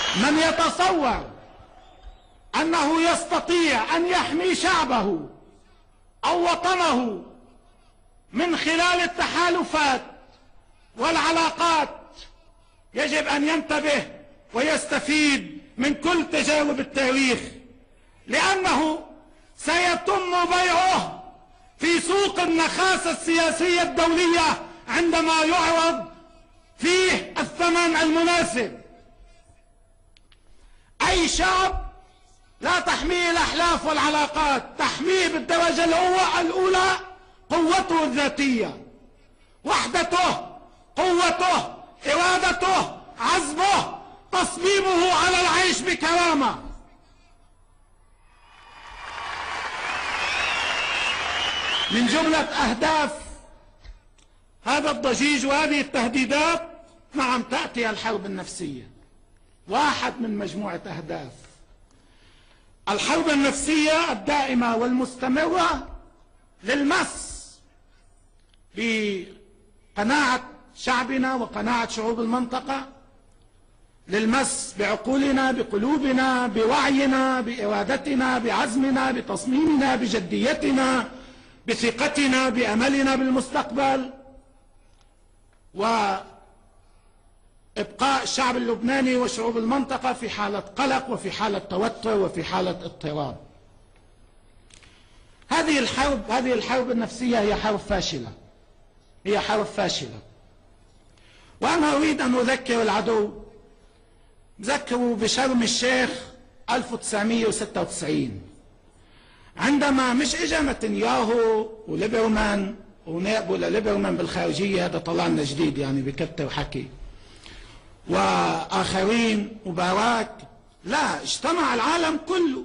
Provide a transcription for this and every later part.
من يتصور أنه يستطيع أن يحمي شعبه أو وطنه من خلال التحالفات والعلاقات يجب أن ينتبه ويستفيد من كل تجارب التاريخ، لأنه سيتم بيعه في سوق النخاسة السياسية الدولية عندما يعرض فيه الثمن المناسب. أي شعب لا تحميه الأحلاف والعلاقات، تحميه بالدرجة الأولى قوته الذاتية، وحدته، قوته، إرادته، عزمه، تصميمه على العيش بكرامة. من جملة أهداف هذا الضجيج وهذه التهديدات، نعم، تأتي الحرب النفسية، واحد من مجموعة أهداف. الحرب النفسية الدائمة والمستمرة للمس بقناعة شعبنا وقناعة شعوب المنطقة، للمس بعقولنا، بقلوبنا، بوعينا، بإرادتنا، بعزمنا، بتصميمنا، بجديتنا، بثقتنا، بأملنا بالمستقبل، وإبقاء الشعب اللبناني وشعوب المنطقة في حالة قلق وفي حالة توتر وفي حالة اضطراب. هذه الحرب النفسية هي حرب فاشلة، هي حرب فاشلة. وأنا أريد أن أذكر العدو، ذكروا بشرم الشيخ 1996 عندما مش اجا نتنياهو وليبرمان ونائبه لليبرمان بالخارجية، هذا طلع لنا جديد يعني بكتر حكي، وآخرين وباراك، لا، اجتمع العالم كله،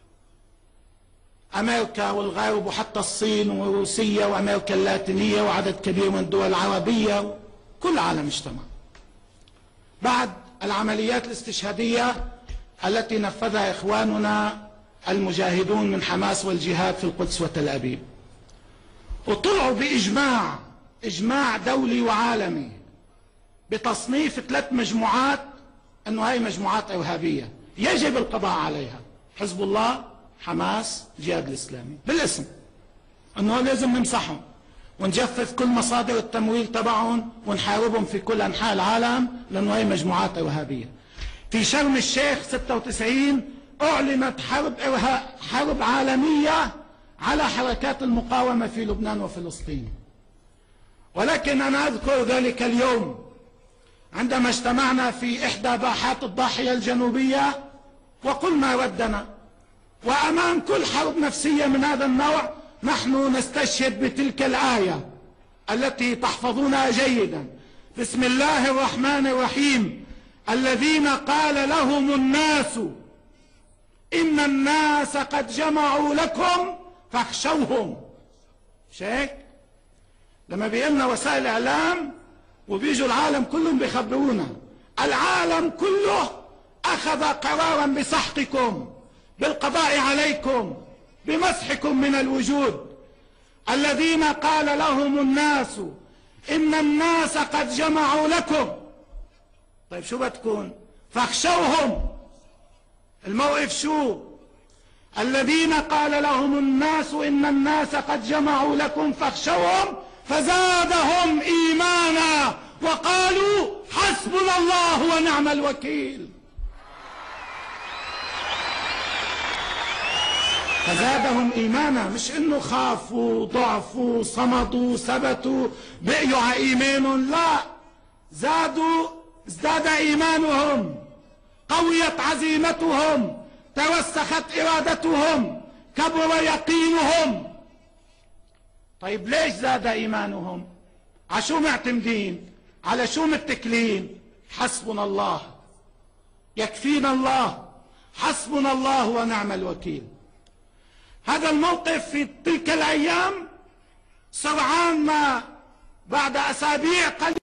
أمريكا والغرب وحتى الصين وروسيا وأمريكا اللاتينية وعدد كبير من الدول العربية، كل العالم اجتمع بعد العمليات الاستشهادية التي نفذها إخواننا المجاهدون من حماس والجهاد في القدس وتل أبيب، وطلعوا بإجماع دولي وعالمي بتصنيف 3 مجموعات أنه هاي مجموعات إرهابية يجب القضاء عليها: حزب الله، حماس، الجهاد الإسلامي، بالاسم، أنه لازم نمسحهم ونجفف كل مصادر التمويل تبعهم ونحاربهم في كل أنحاء العالم لأنه هي مجموعات إرهابية. في شرم الشيخ 96 أعلنت حرب عالمية على حركات المقاومة في لبنان وفلسطين. ولكن أنا أذكر ذلك اليوم عندما اجتمعنا في إحدى باحات الضاحية الجنوبية وقلنا ردنا، وأمام كل حرب نفسية من هذا النوع نحن نستشهد بتلك الآية التي تحفظونها جيدا: بسم الله الرحمن الرحيم، الذين قال لهم الناس إن الناس قد جمعوا لكم فاخشوهم. مش هيك؟ لما بيقلنا وسائل الإعلام وبيجوا العالم كلهم بيخبرونا، العالم كله أخذ قرارا بسحقكم، بالقضاء عليكم، بمسحكم من الوجود. الذين قال لهم الناس إن الناس قد جمعوا لكم، طيب شو بتكون؟ فاخشوهم. الموقف شو؟ الذين قال لهم الناس إن الناس قد جمعوا لكم فاخشوهم فزادهم إيمانا وقالوا حسبنا الله ونعم الوكيل. فزادهم إيمانا، مش إنه خافوا، ضعفوا، صمدوا، ثبتوا، بقيوا على إيمانهم، لا، ازداد إيمانهم، قويت عزيمتهم، توسخت إرادتهم، كبر يقينهم. طيب ليش زاد إيمانهم؟ على شو معتمدين؟ على شو متكلين؟ حسبنا الله، يكفينا الله، حسبنا الله ونعم الوكيل. هذا الموقف في تلك الأيام سرعان ما بعد أسابيع قليلة